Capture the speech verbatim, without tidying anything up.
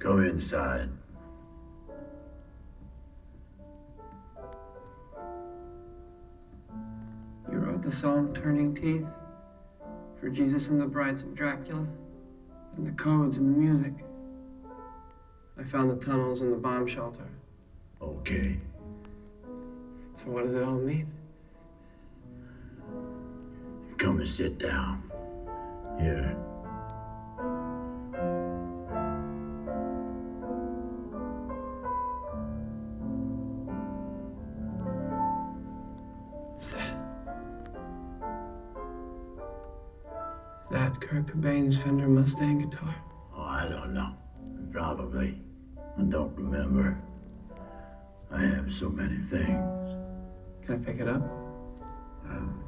Go inside. You wrote the song Turning Teeth for Jesus and the Brides of Dracula, and the codes and the music. I found the tunnels and the bomb shelter. Okay. So what does it all mean? Come and sit down. Here. Is that... Is that Kurt Cobain's Fender Mustang guitar? Oh, I don't know. Probably. I don't remember. I have so many things. Can I pick it up? Well,